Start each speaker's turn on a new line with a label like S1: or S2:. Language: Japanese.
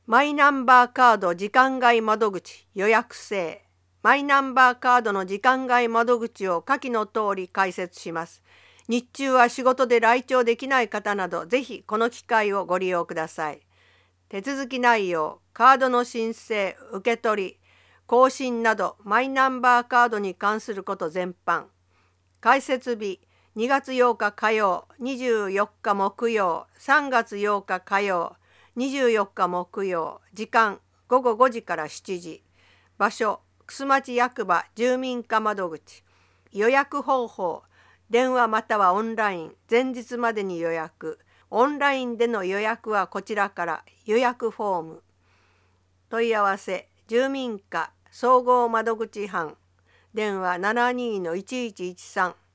S1: マイナンバーカード時間外窓口予約制。マイナンバーカードの時間外窓口を下記の通り開設します。日中は仕事で来庁できない方など、ぜひこの機会をご利用ください。手続き内容、カードの申請、受け取り、更新などマイナンバーカードに関すること全般。開設日、2月8日火曜、24日木曜、3月8日火曜、24日木曜。時間、午後5時から7時。場所、楠町役場住民課窓口。予約方法、電話またはオンライン、前日までに予約。オンラインでの予約はこちらから予約フォーム。問い合わせ、住民課総合窓口班。電話72-1113。